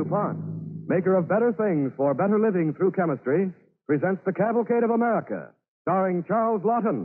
DuPont, maker of better things for better living through chemistry, presents The Cavalcade of America, starring Charles Lawton.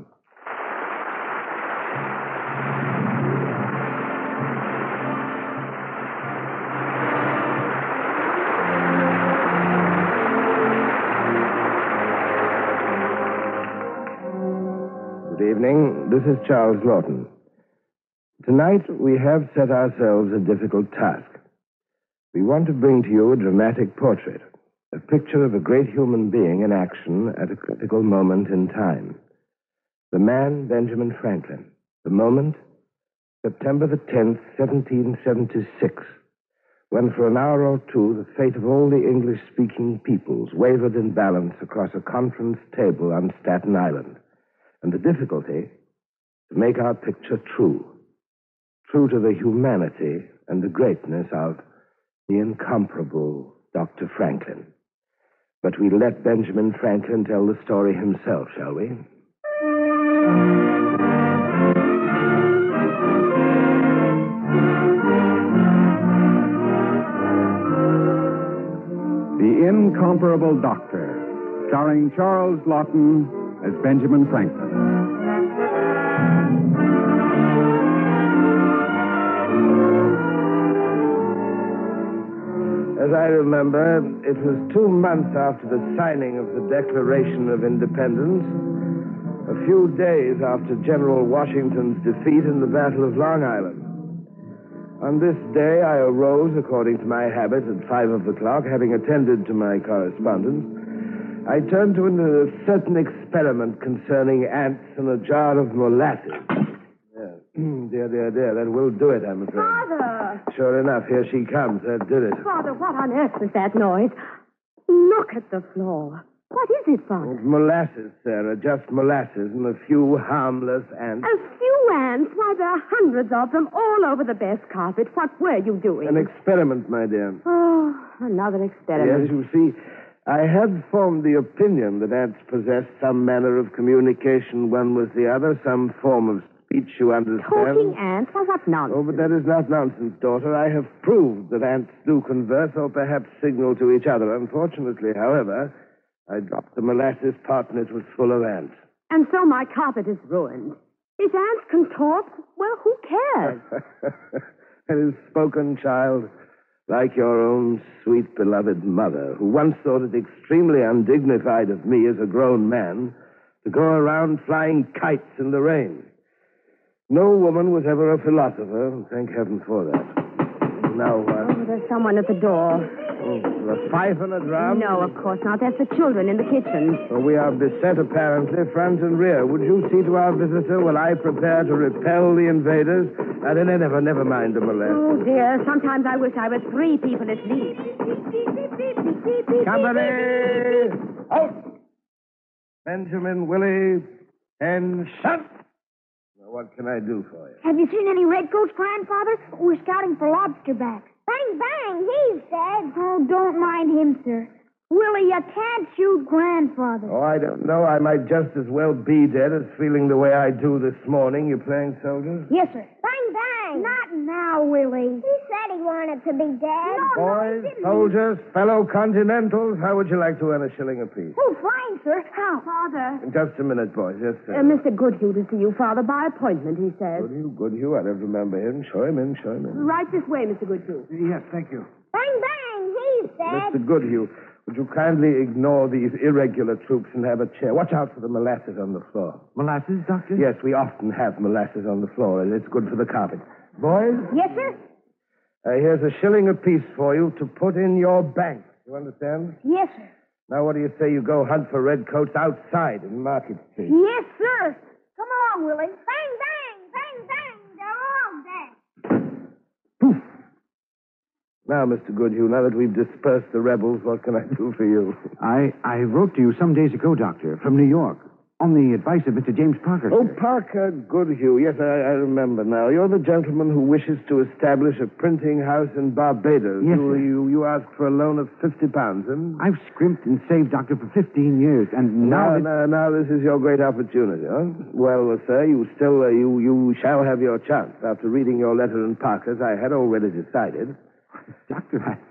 Good evening. This is Charles Lawton. Tonight, we have set ourselves a difficult task. We want to bring to you a dramatic portrait, a picture of a great human being in action at a critical moment in time. The man, Benjamin Franklin. The moment, September the 10th, 1776, when for an hour or two the fate of all the English-speaking peoples wavered in balance across a conference table on Staten Island. And the difficulty, to make our picture true to the humanity and the greatness of the incomparable Dr. Franklin. But we let Benjamin Franklin tell the story himself, shall we? The Incomparable Doctor, starring Charles Lawton as Benjamin Franklin. As I remember, it was 2 months after the signing of the Declaration of Independence, a few days after General Washington's defeat in the Battle of Long Island. On this day, I arose, according to my habit, at 5 o'clock, having attended to my correspondence. I turned to a certain experiment concerning ants and a jar of molasses. Dear. That will do it, I'm afraid. Father! Sure enough, here she comes. That did it. Father, what on earth was that noise? Look at the floor. What is it, Father? It's molasses, Sarah. Just molasses and a few harmless ants. A few ants? Why, there are hundreds of them all over the best carpet. What were you doing? An experiment, my dear. Oh, another experiment. Yes, you see, I had formed the opinion that ants possessed some manner of communication one with the other, some form of speech, you understand. Talking ants? Why, what nonsense. Oh, but that is not nonsense, daughter. I have proved that ants do converse or perhaps signal to each other. Unfortunately, however, I dropped the molasses pot and it was full of ants. And so my carpet is ruined. If ants can talk, well, who cares? It is spoken, child, like your own sweet, beloved mother, who once thought it extremely undignified of me as a grown man to go around flying kites in the rain. No woman was ever a philosopher, and thank heaven for that. Now, there's someone at the door. A fife and a drum? No, of course not. That's the children in the kitchen. Well, we are beset, apparently, front and rear. Would you see to our visitor while I prepare to repel the invaders? Never mind the molest. Oh, dear. Sometimes I wish I were 3 people at least. Company! Out! Benjamin, Willie, and shut! Now, what can I do for you? Have you seen any redcoats, Grandfather? We're scouting for lobster backs. Bang, bang, he's dead. Oh, don't mind him, sir. Willie, you can't shoot Grandfather. Oh, I don't know. I might just as well be dead as feeling the way I do this morning. You playing soldiers? Yes, sir. Bang, bang. Not now, Willie. He said he wanted to be dead. Boys, soldiers, fellow continentals, how would you like to earn a shilling apiece? Oh, fine, sir. How? Father. Just a minute, boys. Yes, sir. Mr. Goodhue to see you, Father, by appointment, he says. Goodhue. I don't remember him. Show him in. Right this way, Mr. Goodhue. Yes, thank you. Bang, bang, he's dead. Mr. Goodhue, would you kindly ignore these irregular troops and have a chair? Watch out for the molasses on the floor. Molasses, Doctor? Yes, we often have molasses on the floor. It's good for the carpet. Boys? Yes, sir. Here's a shilling apiece for you to put in your bank. You understand? Yes, sir. Now, what do you say you go hunt for redcoats outside in Market Street? Yes, sir. Come along, Willie. Bang, bang, bang, bang. They're all dead. Poof. Now, Mr. Goodhue, now that we've dispersed the rebels, what can I do for you? I wrote to you some days ago, Doctor, from New York. On the advice of Mr. James Parker. Oh, Parker Goodhue. Yes, I remember now. You're the gentleman who wishes to establish a printing house in Barbados. Yes, sir. You asked for a loan of £50, huh? I've scrimped and saved, Doctor, for 15 years, and now... Now this is your great opportunity, huh? Well, sir, you shall have your chance. After reading your letter in Parker's, I had already decided. Doctor,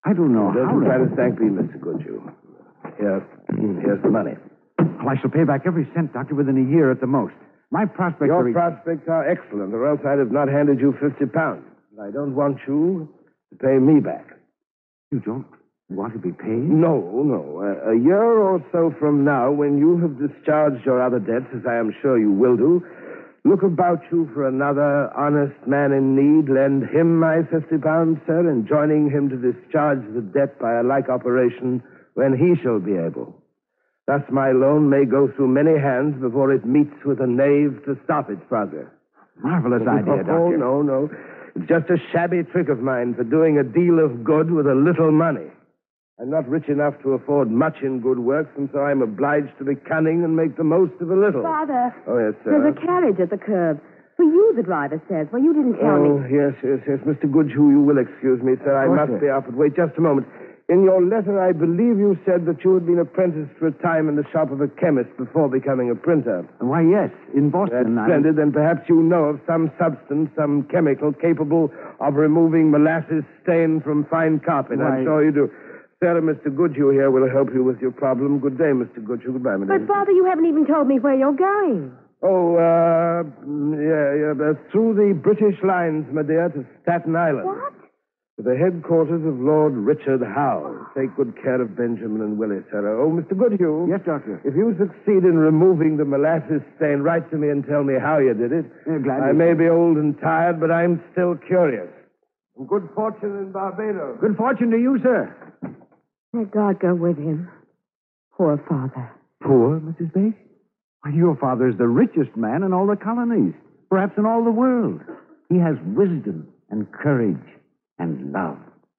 I don't know how. Don't try to thank me, Mr. Goodhue. Here's the money. Oh, I shall pay back every cent, Doctor, within a year at the most. My prospects Your are... prospects are excellent, or else I'd have not handed you 50 pounds. I don't want you to pay me back. You don't want to be paid? No. A year or so from now, when you have discharged your other debts, as I am sure you will do, look about you for another honest man in need, lend him my 50 pounds, sir, and joining him to discharge the debt by a like operation when he shall be able. Thus my loan may go through many hands before it meets with a knave to stop its progress. Marvelous idea, Doctor. Oh, no. It's just a shabby trick of mine for doing a deal of good with a little money. I'm not rich enough to afford much in good works, and so I'm obliged to be cunning and make the most of a little. Father. Oh, yes, sir. There's a carriage at the curb. For you, the driver says. Well, you didn't tell me. Oh, yes. Mr. Goodhue, you will excuse me, sir. I must be off. But wait just a moment. In your letter, I believe you said that you had been apprenticed for a time in the shop of a chemist before becoming a printer. Why, yes, in Boston. That's splendid. Then perhaps you know of some substance, some chemical capable of removing molasses stain from fine carpet. Why... I'm sure you do. Sir, Mr. Goodhue here will help you with your problem. Good day, Mr. Goodhue. Goodbye, madam. But, Father, you haven't even told me where you're going. Oh, through the British lines, my dear, to Staten Island. What? To the headquarters of Lord Richard Howe. Take good care of Benjamin and Willie, sir. Oh, Mr. Goodhue. Yes, Doctor. If you succeed in removing the molasses stain, write to me and tell me how you did it. Gladly. I may be old and tired, but I'm still curious. And good fortune in Barbados. Good fortune to you, sir. May God go with him. Poor Father. Poor, Mrs. Bates? Why, your father's the richest man in all the colonies, perhaps in all the world. He has wisdom and courage and love.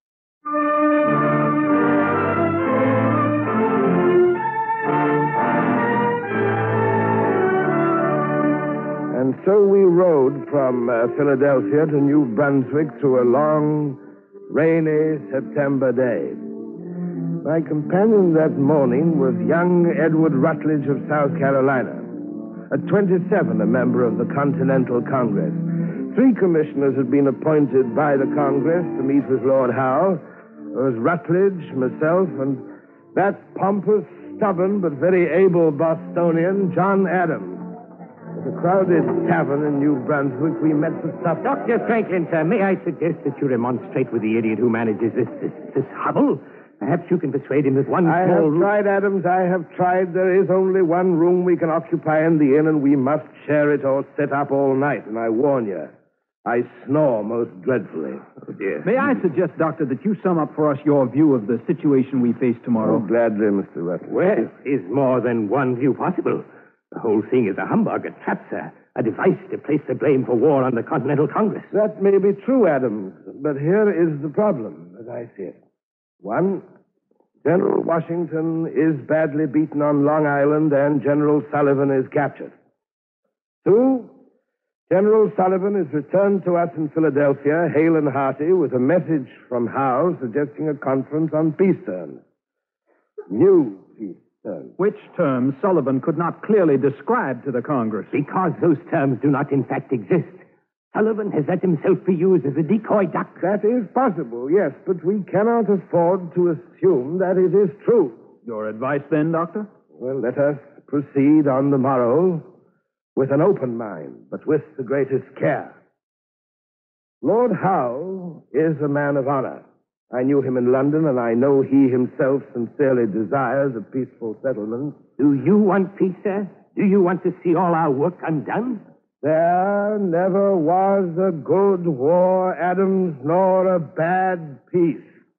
And so we rode from Philadelphia to New Brunswick through a long, rainy September day. My companion that morning was young Edward Rutledge of South Carolina. At 27, a member of the Continental Congress. 3 commissioners had been appointed by the Congress to meet with Lord Howe. There was Rutledge, myself, and that pompous, stubborn, but very able Bostonian, John Adams. At a crowded tavern in New Brunswick, we met the supper. Dr. Franklin, sir, may I suggest that you remonstrate with the idiot who manages this hovel? Perhaps you can persuade him that one I small have room... tried, Adams. I have tried. There is only one room we can occupy in the inn, and we must share it or sit up all night. And I warn you, I snore most dreadfully. Oh, dear. May I suggest, Doctor, that you sum up for us your view of the situation we face tomorrow? Oh, gladly, Mr. Rutledge. Well, is more than one view possible. The whole thing is a humbug, a trap, sir. A device to place the blame for war on the Continental Congress. That may be true, Adams, but here is the problem, as I see it. 1, General Washington is badly beaten on Long Island, and General Sullivan is captured. 2, General Sullivan is returned to us in Philadelphia, hale and hearty, with a message from Howe suggesting a conference on peace terms. New peace terms. Which terms Sullivan could not clearly describe to the Congress. Because those terms do not in fact exist. Sullivan has let himself be used as a decoy duck. That is possible, yes, but we cannot afford to assume that it is true. Your advice then, Doctor? Well, let us proceed on the morrow with an open mind, but with the greatest care. Lord Howe is a man of honor. I knew him in London, and I know he himself sincerely desires a peaceful settlement. Do you want peace, sir? Do you want to see all our work undone? There never was a good war, Adams, nor a bad peace.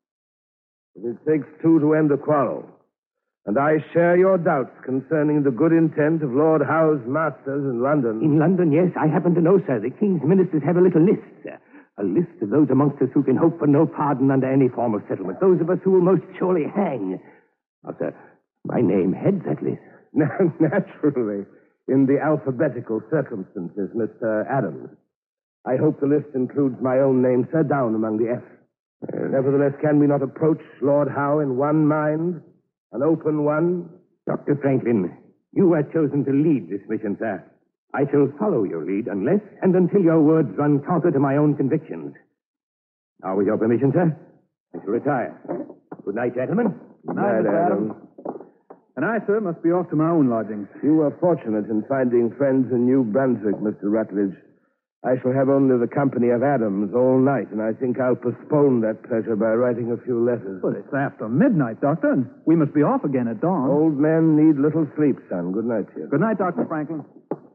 It takes 2 to end a quarrel. And I share your doubts concerning the good intent of Lord Howe's masters in London. In London, yes, I happen to know, sir. The King's ministers have a little list, sir. A list of those amongst us who can hope for no pardon under any form of settlement. Those of us who will most surely hang. Now, sir, my name heads that list. Naturally. In the alphabetical circumstances, Mr. Adams. I hope the list includes my own name, sir, down among the F's. Nevertheless, can we not approach Lord Howe in one mind? An open one? Dr. Franklin, you are chosen to lead this mission, sir. I shall follow your lead unless and until your words run counter to my own convictions. Now, with your permission, sir, I shall retire. Good night, gentlemen. Good night, Mr. Adams. And I, sir, must be off to my own lodgings. You were fortunate in finding friends in New Brunswick, Mr. Rutledge. I shall have only the company of Adams all night, and I think I'll postpone that pleasure by writing a few letters. But it's after midnight, Doctor, and we must be off again at dawn. Old men need little sleep, son. Good night to you. Good night, Dr. Franklin.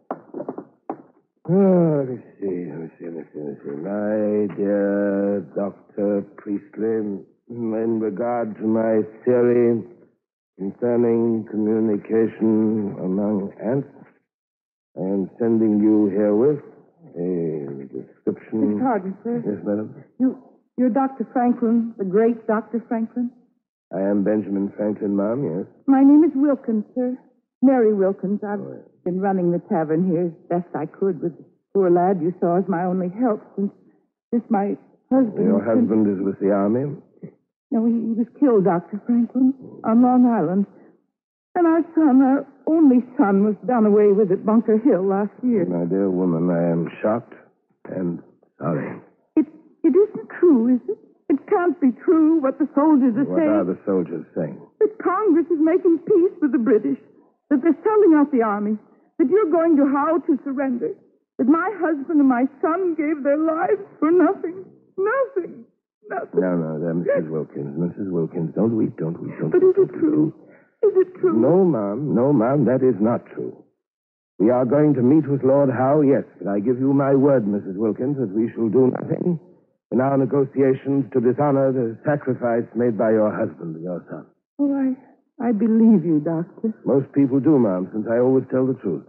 Oh, let me see. My dear Dr. Priestley, in regard to my theory concerning communication among ants, I am sending you herewith a description. Mr. Harden, sir. Yes, madam? You're Dr. Franklin, the great Dr. Franklin? I am Benjamin Franklin, ma'am, yes. My name is Wilkins, sir. Mary Wilkins. I've been running the tavern here as best I could with the poor lad you saw as my only help since my husband... Your husband is with the army? No, he was killed, Dr. Franklin, on Long Island. And our son, our only son, was done away with at Bunker Hill last year. My dear woman, I am shocked and sorry. It isn't true, is it? It can't be true what the soldiers are saying. What are the soldiers saying? That Congress is making peace with the British. That they're selling out the army. That you're going to Howe to surrender. That my husband and my son gave their lives for nothing. Nothing. No, Mrs. Wilkins. Don't weep. But is it true? Is it true? No, ma'am, that is not true. We are going to meet with Lord Howe, yes, but I give you my word, Mrs. Wilkins, that we shall do nothing in our negotiations to dishonor the sacrifice made by your husband and your son. Oh, I believe you, Doctor. Most people do, ma'am, since I always tell the truth.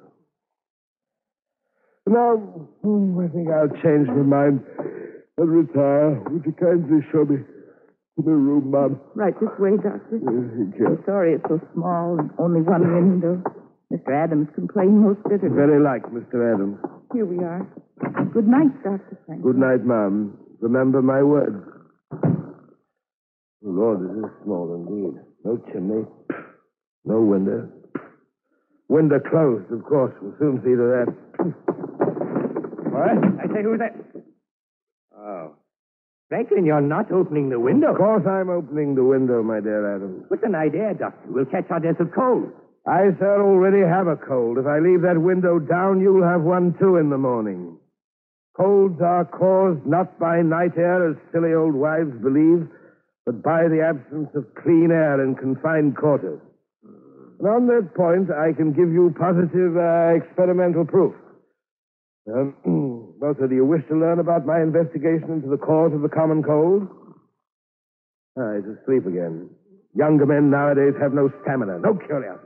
Now, I think I'll change my mind and retire. Would you kindly show me to the room, ma'am? Right this way, Doctor. Thank you. I'm sorry it's so small and only one window. Mr. Adams complained most bitterly. Very like Mr. Adams. Here we are. Good night, Dr. Franklin. Good night, ma'am. Remember my words. Oh, Lord, this is small indeed. No chimney. No window. Window closed, of course. We'll soon see to that. What? I say, who's that? Oh. Franklin, you're not opening the window. Of course I'm opening the window, my dear Adams. What's an idea, Doctor? We'll catch our death of cold. I, sir, already have a cold. If I leave that window down, you'll have one, too, in the morning. Colds are caused not by night air, as silly old wives believe, but by the absence of clean air in confined quarters. And on that point, I can give you positive experimental proof. Well, sir, do you wish to learn about my investigation into the cause of the common cold? He's asleep again. Younger men nowadays have no stamina, no curiosity.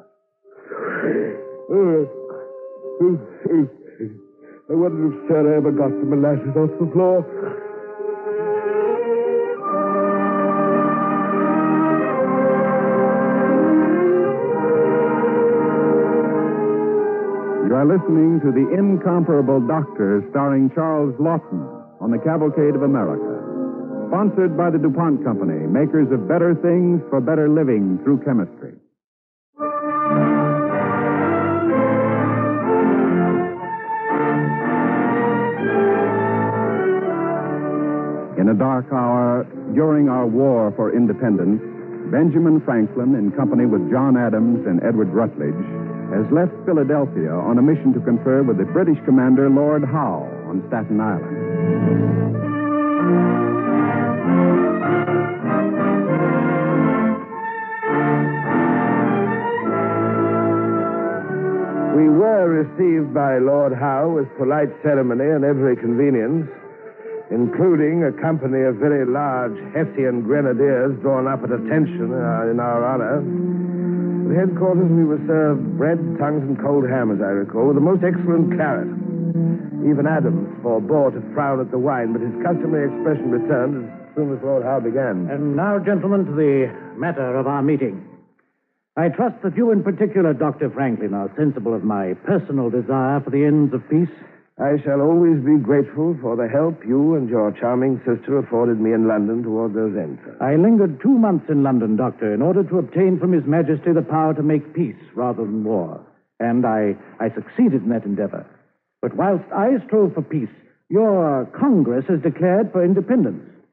I wonder if Sarah ever got the molasses off the floor. You are listening to The Incomparable Doctor, starring Charles Lawton on the Cavalcade of America. Sponsored by the DuPont Company, makers of better things for better living through chemistry. In a dark hour, during our war for independence, Benjamin Franklin, in company with John Adams and Edward Rutledge, has left Philadelphia on a mission to confer with the British commander, Lord Howe, on Staten Island. We were received by Lord Howe with polite ceremony and every convenience, including a company of very large Hessian grenadiers drawn up at attention in our honor. At headquarters, we were served bread, tongues, and cold ham, as I recall, with the most excellent claret. Even Adams forbore to frown at the wine, but his customary expression returned as soon as Lord Howe began. And now, gentlemen, to the matter of our meeting. I trust that you in particular, Dr. Franklin, are sensible of my personal desire for the ends of peace. I shall always be grateful for the help you and your charming sister afforded me in London toward those ends, sir. I lingered 2 months in London, Doctor, in order to obtain from His Majesty the power to make peace rather than war. And I succeeded in that endeavor. But whilst I strove for peace, your Congress has declared for independence.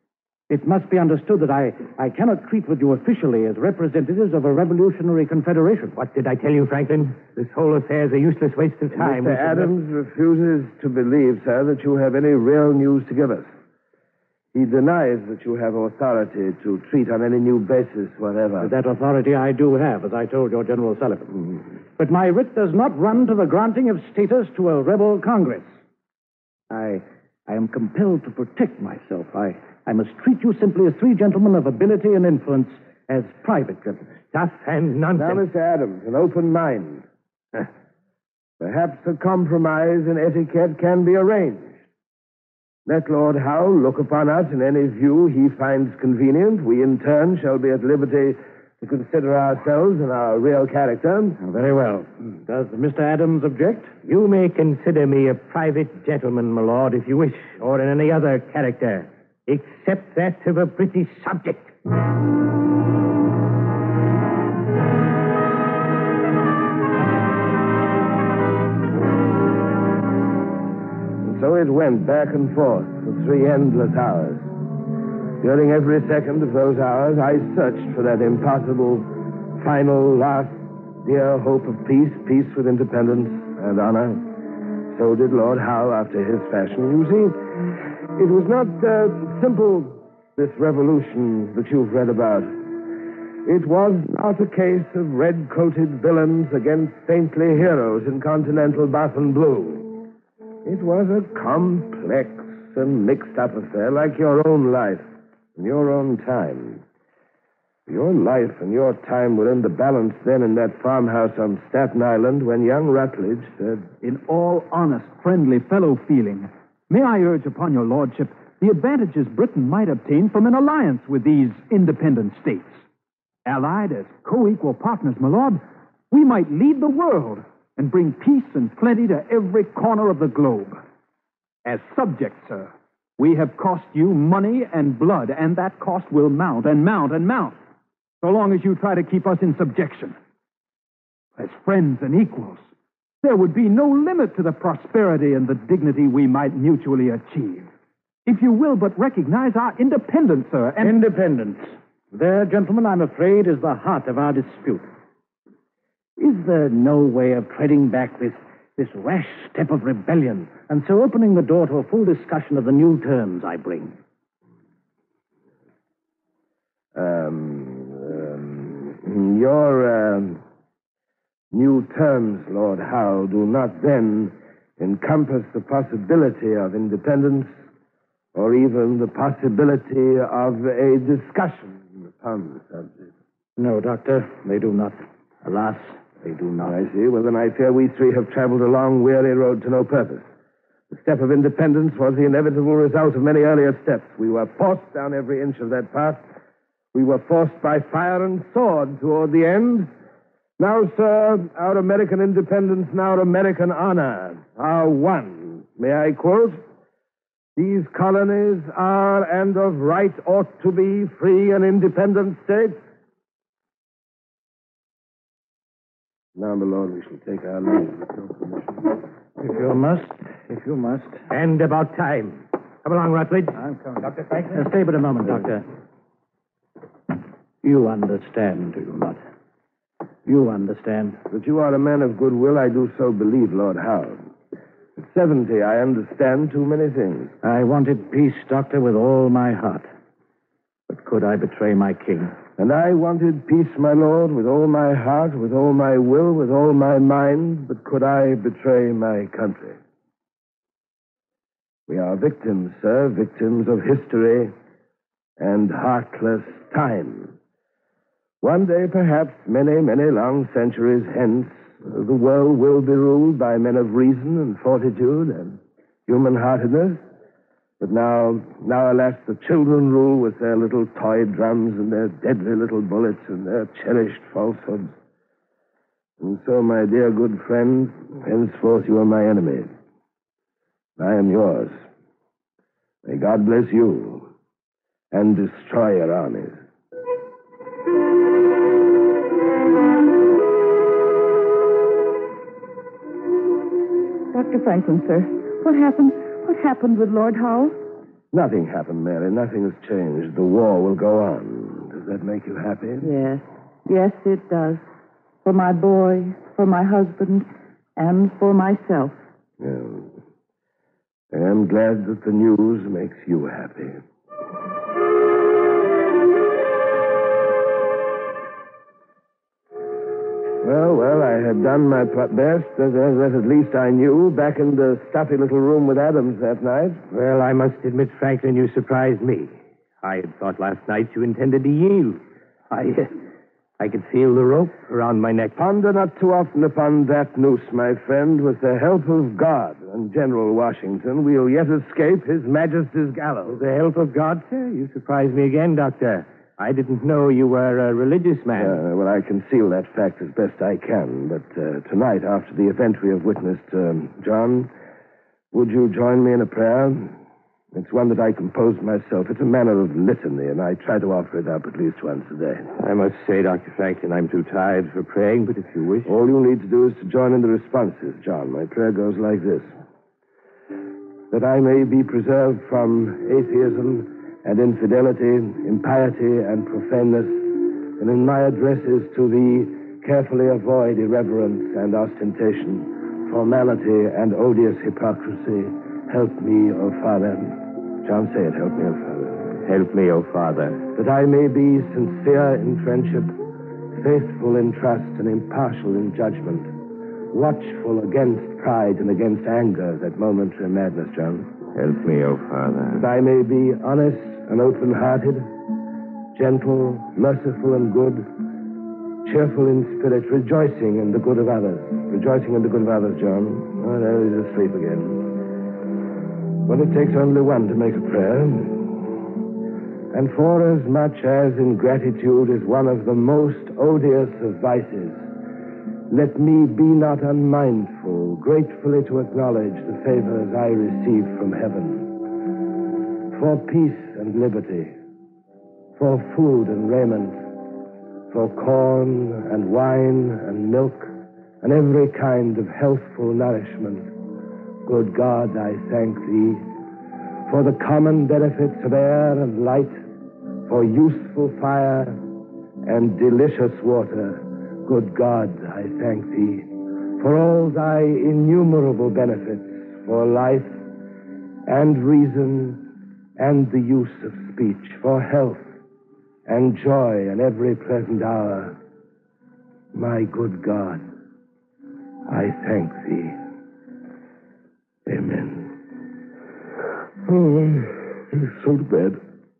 It must be understood that I cannot treat with you officially as representatives of a revolutionary confederation. What did I tell you, Franklin? This whole affair is a useless waste of time. Mr. Adams refuses to believe, sir, that you have any real news to give us. He denies that you have authority to treat on any new basis whatever. That authority I do have, as I told your General Sullivan. But my writ does not run to the granting of status to a rebel Congress. I am compelled to protect myself. I must treat you simply as three gentlemen of ability and influence as private gentlemen. Stuff and nonsense. Now, Mr. Adams, an open mind. Perhaps a compromise in etiquette can be arranged. Let Lord Howe look upon us in any view he finds convenient. We, in turn, shall be at liberty to consider ourselves in our real character. Very well. Does Mr. Adams object? You may consider me a private gentleman, my lord, if you wish, or in any other character, except that of a British subject. So it went back and forth for 3 endless hours. During every second of those hours, I searched for that impossible, final, last, dear hope of peace with independence and honor. So did Lord Howe after his fashion. You see, it was not simple, this revolution that you've read about. It was not a case of red-coated villains against saintly heroes in continental buff and blue. It was a complex and mixed-up affair like your own life and your own time. Your life and your time were in the balance then in that farmhouse on Staten Island when young Rutledge said... In all honest, friendly fellow feeling, may I urge upon your lordship the advantages Britain might obtain from an alliance with these independent states. Allied as co-equal partners, my lord, we might lead the world and bring peace and plenty to every corner of the globe. As subjects, sir, we have cost you money and blood, and that cost will mount and mount and mount, so long as you try to keep us in subjection. As friends and equals, there would be no limit to the prosperity and the dignity we might mutually achieve. If you will but recognize our independence, sir, and... Independence. There, gentlemen, I'm afraid, is the heart of our dispute. Is there no way of treading back this rash step of rebellion and so opening the door to a full discussion of the new terms I bring? Your new terms, Lord Howe, do not then encompass the possibility of independence or even the possibility of a discussion upon the subject. No, Doctor, they do not. Alas, they do not. I see. Well, then I fear we three have traveled a long, weary road to no purpose. The step of independence was the inevitable result of many earlier steps. We were forced down every inch of that path. We were forced by fire and sword toward the end. Now, sir, our American independence and our American honor are one. May I quote? These colonies are and of right ought to be free and independent states. Now, my lord, we shall take our leave with no permission. If you must. And about time. Come along, Rutledge. I'm coming. Dr. Franklin? Stay but a moment, Doctor. You understand, do you not? You understand. That you are a man of goodwill, I do so believe, Lord Howe. At 70, I understand too many things. I wanted peace, Doctor, with all my heart. But could I betray my king? And I wanted peace, my lord, with all my heart, with all my will, with all my mind, but could I betray my country? We are victims, sir, victims of history and heartless time. One day, perhaps, many, many long centuries hence, the world will be ruled by men of reason and fortitude and human-heartedness. But now, alas, the children rule with their little toy drums and their deadly little bullets and their cherished falsehoods. And so, my dear good friend, henceforth you are my enemy. I am yours. May God bless you and destroy your armies. Dr. Franklin, sir, what happened with Lord Howe? Nothing happened, Mary. Nothing has changed. The war will go on. Does that make you happy? Yes. Yes, it does. For my boy, for my husband, and for myself. Yeah. I am glad that the news makes you happy. Well, I had done my best, as at least I knew, back in the stuffy little room with Adams that night. Well, I must admit, Franklin, you surprised me. I had thought last night you intended to yield. I could feel the rope around my neck. Ponder not too often upon that noose, my friend. With the help of God and General Washington, we'll yet escape His Majesty's gallows. With the help of God, sir? You surprised me again, Doctor. I didn't know you were a religious man. Well, I conceal that fact as best I can. But tonight, after the event we have witnessed, John, would you join me in a prayer? It's one that I composed myself. It's a manner of litany, and I try to offer it up at least once a day. I must say, Dr. Franklin, I'm too tired for praying, but if you wish... All you need to do is to join in the responses, John. My prayer goes like this. That I may be preserved from atheism and infidelity, impiety and profaneness, and in my addresses to thee carefully avoid irreverence and ostentation, formality and odious hypocrisy. Help me, O Father. John, say it. Help me, O Father. Help me, O Father. That I may be sincere in friendship, faithful in trust, and impartial in judgment, watchful against pride and against anger, that momentary madness, John. Help me, O Father. That I may be honest and open-hearted, gentle, merciful, and good, cheerful in spirit, rejoicing in the good of others. Rejoicing in the good of others, John. Oh, there he's asleep again. Well, it takes only one to make a prayer. And for as much as ingratitude is one of the most odious of vices, let me be not unmindful, gratefully to acknowledge the favors I receive from heaven. For peace and liberty, for food and raiment, for corn and wine and milk, and every kind of healthful nourishment. Good God, I thank thee for the common benefits of air and light, for useful fire and delicious water. Good God, I thank thee for all thy innumerable benefits, for life and reason and the use of speech, for health and joy in every pleasant hour. My good God, I thank thee. Amen. Oh, so to bed.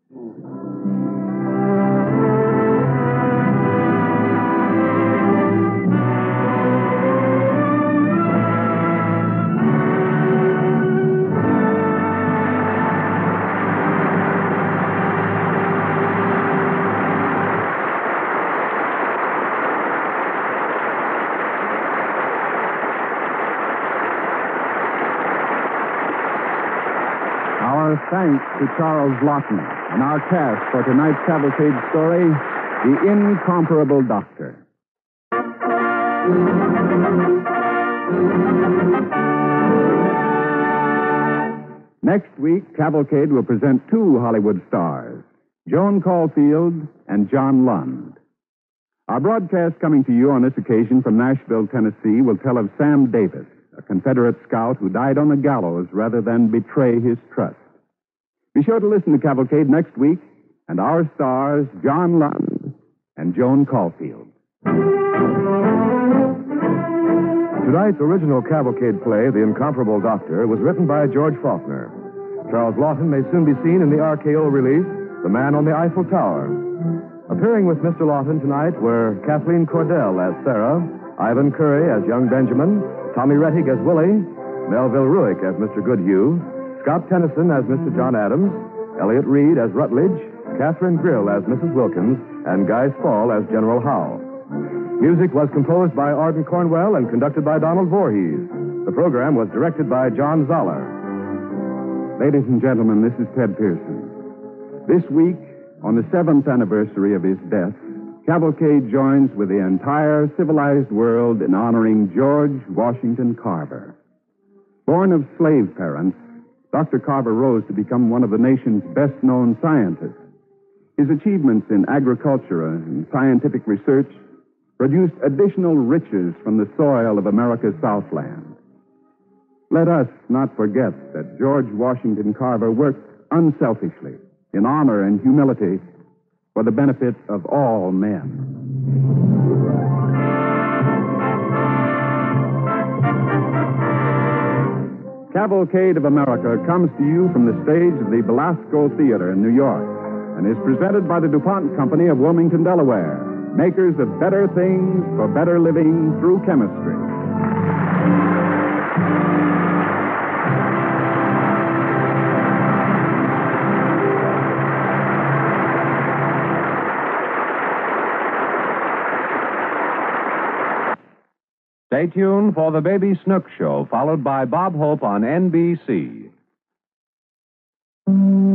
Thanks to Charles Lawton and our cast for tonight's cavalcade story, The Incomparable Doctor. Next week, Cavalcade will present two Hollywood stars, Joan Caulfield and John Lund. Our broadcast coming to you on this occasion from Nashville, Tennessee, will tell of Sam Davis, a Confederate scout who died on the gallows rather than betray his trust. Be sure to listen to Cavalcade next week, and our stars, John Lund and Joan Caulfield. Tonight's original Cavalcade play, The Incomparable Doctor, was written by George Faulkner. Charles Lawton may soon be seen in the RKO release, The Man on the Eiffel Tower. Appearing with Mr. Lawton tonight were Kathleen Cordell as Sarah, Ivan Curry as young Benjamin, Tommy Rettig as Willie, Melville Ruick as Mr. Goodhue, Scott Tennyson as Mr. John Adams, Elliot Reed as Rutledge, Catherine Grill as Mrs. Wilkins, and Guy Spall as General Howe. Music was composed by Arden Cornwell and conducted by Donald Voorhees. The program was directed by John Zoller. Ladies and gentlemen, this is Ted Pearson. This week, on the 7th anniversary of his death, Cavalcade joins with the entire civilized world in honoring George Washington Carver. Born of slave parents, Dr. Carver rose to become one of the nation's best-known scientists. His achievements in agriculture and scientific research produced additional riches from the soil of America's Southland. Let us not forget that George Washington Carver worked unselfishly, in honor and humility, for the benefit of all men. Cavalcade of America comes to you from the stage of the Belasco Theater in New York and is presented by the DuPont Company of Wilmington, Delaware, makers of better things for better living through chemistry. Stay tuned for the Baby Snook Show, followed by Bob Hope on NBC.